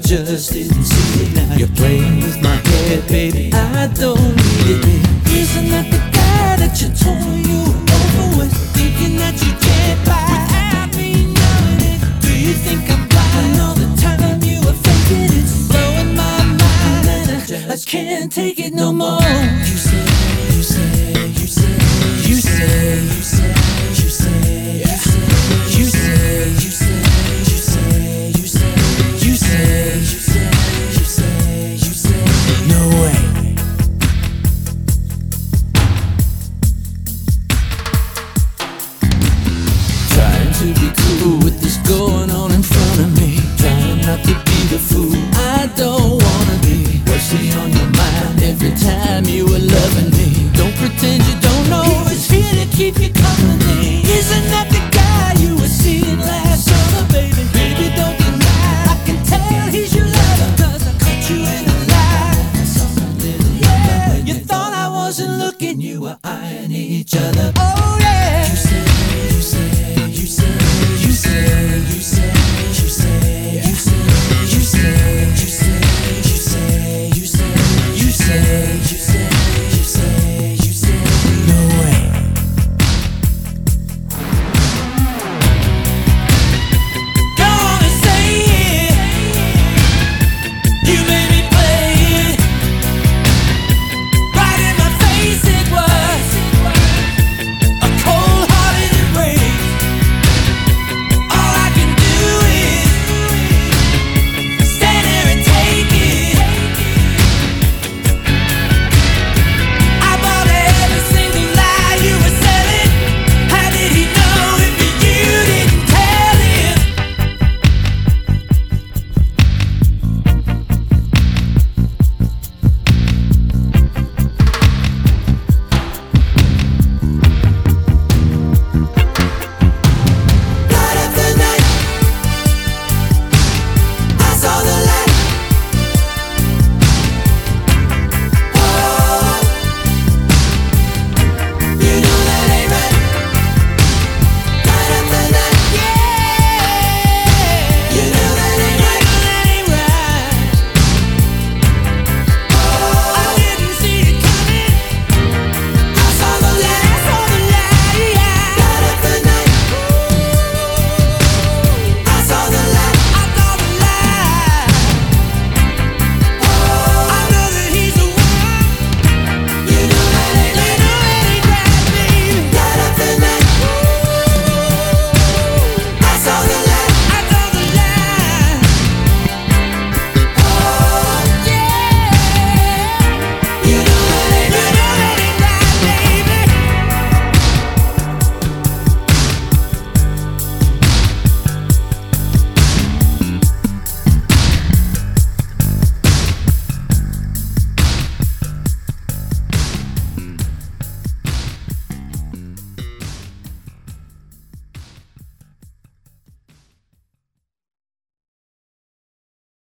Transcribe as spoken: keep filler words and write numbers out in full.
just didn't see it now. You're playing with my head, baby, I don't need it, baby. Isn't that the guy that you told you over with, thinking that you get by without me knowing it? Do you think I'm blind all the time you were faking it? It's blowing my mind and I just I can't take it no more. You say, you say, you say, you say, you say, you say, you say, you say, you say, you say, you say, you say, you say, you say, you say, no way. Trying to be cool with this going on in front of me, trying not to be the fool I don't wanna be. What's on your mind every time you were loving me? Don't pretend you don't know, it's here to keep you company. Isn't that the guy you were seeing last summer, baby? Baby, don't deny, I can tell he's your lover, cause I caught you in a lie. Yeah, you thought I wasn't looking, you were eyeing each other.